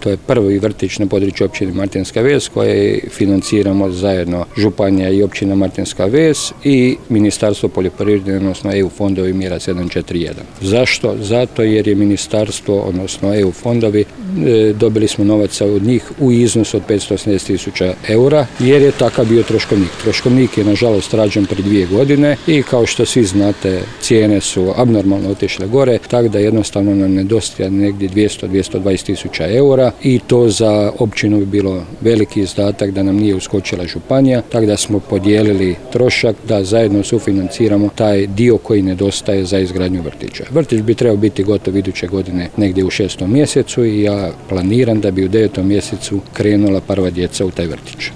To je prvi vrtić na području općine Martinska Ves koje financiramo zajedno županija i općina Martinska Ves i Ministarstvo poljoprivrede, odnosno EU fondovi mjera 741. Zašto? Zato jer je ministarstvo, odnosno EU fondovi, dobili smo novaca od njih u iznosu od 580.000 eura, jer je takav bio troškovnik. Troškovnik je nažalost rađen prije 2 godine i kao što svi znate, cijene su abnormalno otišle gore, tako da jednostavno nam nedostaje negdje 200-220.000 eura i to za općinu bi bilo veliki izdatak da nam nije uskočila županija, tako da smo podijelili trošak da zajedno sufinanciramo taj dio koji nedostaje za izgradnju vrtića. Vrtić bi trebao biti gotov iduće godine negdje u 6. mjesecu i ja planiram da bi u 9. mjesecu krenula prva djeca u taj vrtić.